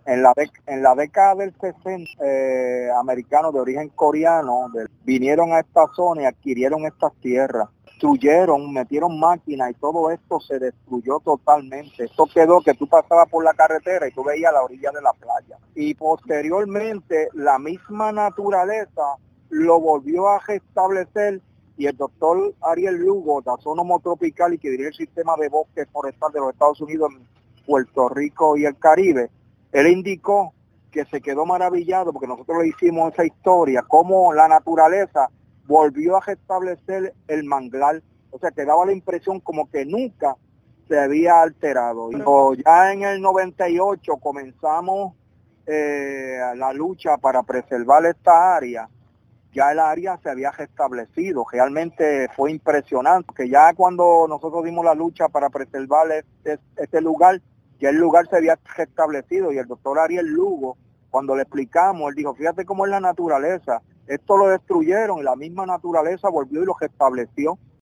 En la década del 60, americanos de origen coreano vinieron a esta zona y adquirieron estas tierras. Destruyeron, metieron máquinas y todo esto se destruyó totalmente. Esto quedó que tú pasabas por la carretera y tú veías la orilla de la playa. Y posteriormente la misma naturaleza lo volvió a restablecer y el doctor Ariel Lugo, tasónomo tropical y que dirige el sistema de bosques forestal de los Estados Unidos en Puerto Rico y el Caribe, él indicó que se quedó maravillado porque nosotros le hicimos esa historia, cómo la naturaleza volvió a restablecer el manglar. O sea, que daba la impresión como que nunca se había alterado. Y ya en el 98 comenzamos la lucha para preservar esta área. Ya el área se había restablecido. Realmente fue impresionante, que ya cuando nosotros dimos la lucha para preservar este lugar, ya el lugar se había restablecido y el doctor Ariel Lugo, cuando le explicamos, él dijo, fíjate cómo es la naturaleza, esto lo destruyeron y la misma naturaleza volvió y lo restableció.